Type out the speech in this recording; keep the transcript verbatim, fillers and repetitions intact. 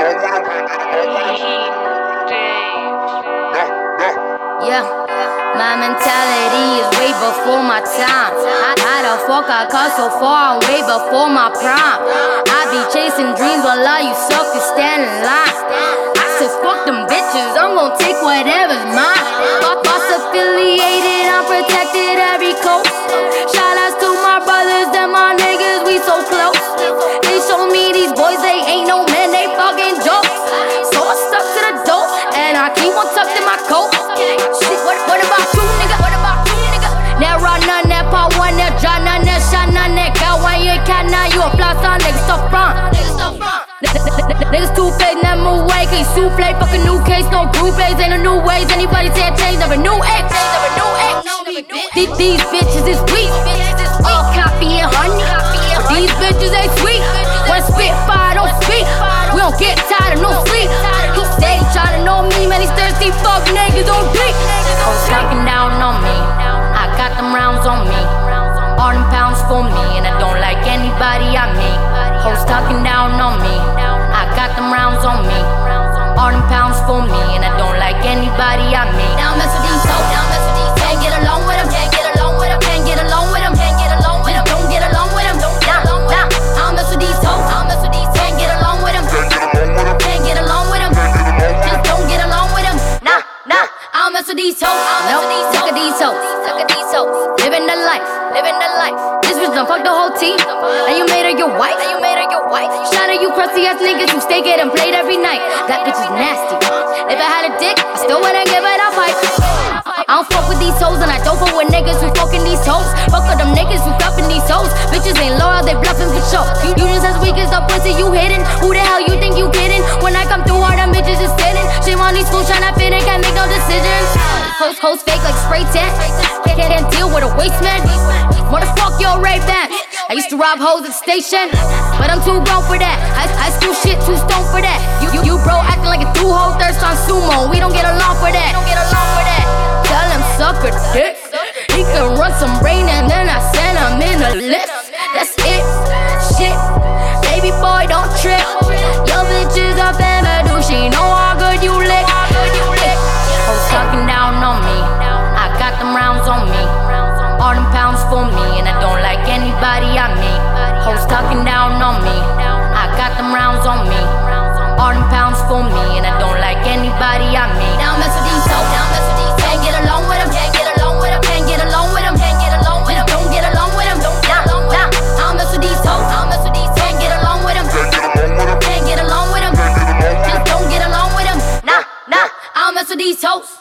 Yeah, my mentality is way before my time. How the fuck I got so far and way before my prime? I be chasing dreams while all you suckers stand in line. I said fuck them bitches, I'm gon' take whatever's mine. Boss affiliated, I'm protected every coast. Shout outs to my brothers, them my niggas, we so close. They show me these boys, they ain't no men, they fucking jokes. So I stuck to the dope, and I keep one tucked in my coat. Shit, what, what about you, nigga? What about you, nigga? That run none, that part one, that John, none, that shot, none, that got one, you ain't cat, now you a fly star, niggas so front. Niggas too fake, never move away, cause you souffle, fuck a new case, no group A's, ain't no new ways, anybody say I changed, never knew X, never knew X. These, these bitches is weak, all copy and honey, but these bitches ain't sweet. When spit fire, don't speak, we don't get tired of no sleep. He say he tryna know me, man, these thirsty fuck niggas don't drink. Hoes talking down on me, I got them rounds on me, all them pounds for me, and I don't like anybody I meet. Hoes talking down on me, I got them rounds on me, all them pounds for me, and I don't like anybody I meet. Now mess with these hoes, now mess with these, can't get along with them, can't get along with them, can't get along with them, can't get along with them, don't get along with them, nah, nah. I don't mess with these hoes, I don't mess with these, can't get along with them, can't get along with them, just don't get along with them, nah, nah. I don't mess with these hoes, I don't mess with these, look at these hoes, look at these hoes, living the life, living the life. This bitch done fuck the whole team, and you made her your wife, and you made her your wife. Shout out you crusty ass niggas who stay getting played every night. That bitch is nasty. If I had a dick, I still wouldn't give it a fight. I don't fuck with these hoes, and I don't fuck with niggas who fucking these hoes. Fuck with them niggas who cuffing these hoes. Bitches ain't loyal, they bluffing for show. You, you just as weak as the pussy you hidden. Who the hell you think you kidding? When I come through, all them bitches is sitting. Shame on these fools tryna fit in, can't make no decisions. Hoes, hoes fake like spray tan. Can't, can't deal with a waste man. What the fuck your rape that? I used to rob hoes at the station, but I'm too grown for that. High, high school shit, too stoned for that. You, you, you bro acting like a two hoe thirst on sumo. We don't get along for that. Don't get along for that. Tell him suck a dick. He can run some rain and then I send him in a lift. That's it. Shit. Baby boy, don't trip. Your bitch is a bamboo. She know how good you lick. Hoes talking down on me. I got them rounds on me. All them pounds for me, and I don't like anybody I meet. Hoes talking down on me, I got them rounds on me. All them pounds for me, and I don't like anybody I meet. Now mess with these hoes, now mess with these, can't get along with them, can't get along with them, can't get along with them, can't get along with them, don't get along with them, nah, nah. I don't mess with these hoes, I don't mess with these, can't get along with them, can't get along with them, just don't get along with them, nah, nah. I don't mess with these hoes.